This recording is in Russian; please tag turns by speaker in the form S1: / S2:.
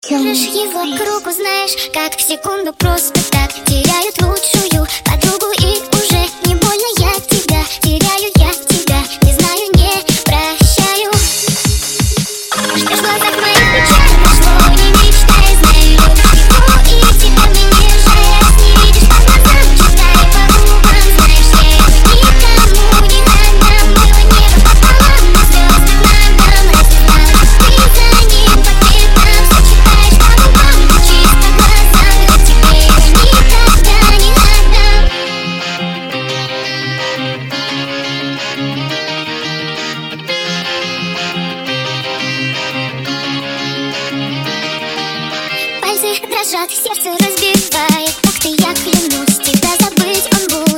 S1: Держишь его к руку, знаешь, как в секунду просто так теряют лучшую подругу. И уже не больно я тебя теряю, я тебя не знаю, не прощаю. Что ж в глазах моих печаль прошло, не мечтай, знаю, любишь его, и тебя мне жаль. Не видишь по глазам, читай по губам, знаешь, я его никому не отдам. Было небо пополам, на звездах ногам развивалась. Ты за ним по цветам все читаешь по губам, чисть по глазам, я тебе его никогда не отдам. Пальцы дрожат, сердце разбивает. Ах ты, я клянусь, тебя забыть он будет.